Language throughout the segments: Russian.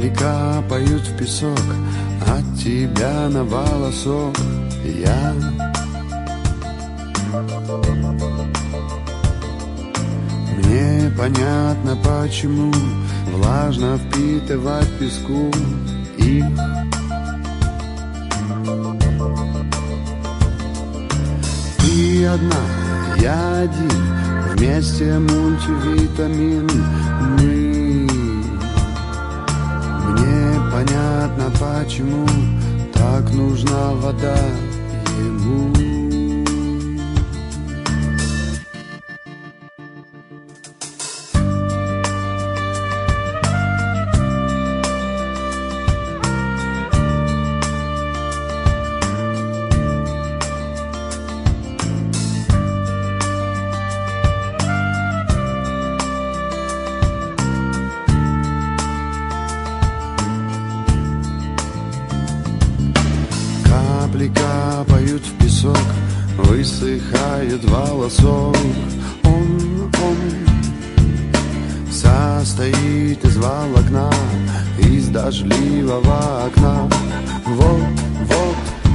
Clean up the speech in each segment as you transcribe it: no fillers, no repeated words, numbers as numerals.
Капли капают в песок, от тебя на волосок я. Мне понятно, почему влажно впитывать песку их. Ты одна, я один, вместе мультивитамин мы. Мне понятно, почему так нужна вода ему. Капли капают в песок, высыхает волосок. Он состоит из волокна, из дождливого окна. Вот,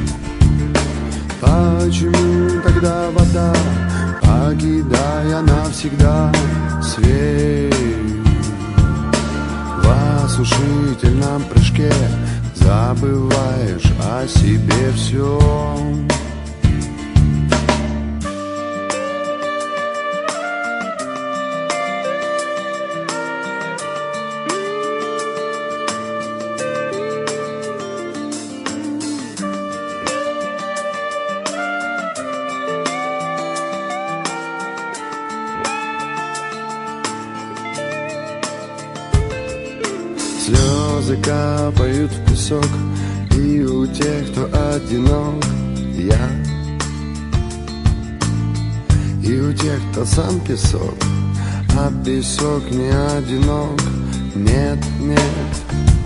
почему тогда вода, покидая навсегда свет, в осушительном прыжке забываешь о себе все. Слезы капают в песок, и у тех, кто одинок, я. И у тех, кто сам песок, а песок не одинок, нет, нет.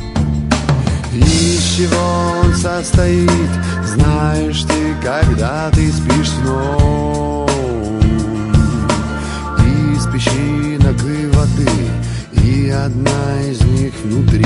Из чего он состоит, знаешь ты, когда ты спишь сном. Из песчинок и воды, и одна из них внутри.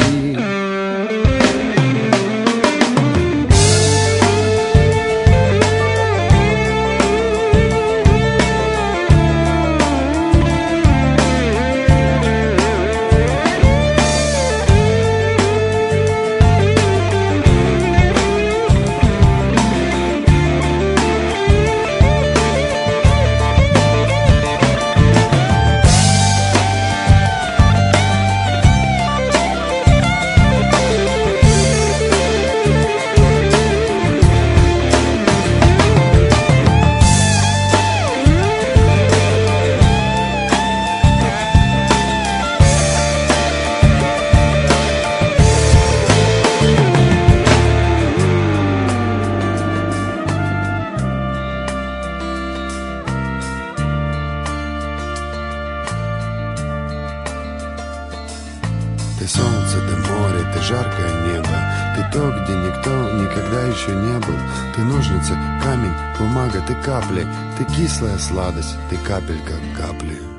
Ты солнце, ты море, ты жаркое небо, ты то, где никто никогда еще не был. Ты ножницы, камень, бумага, ты капли, ты кислая сладость, ты капелька капли.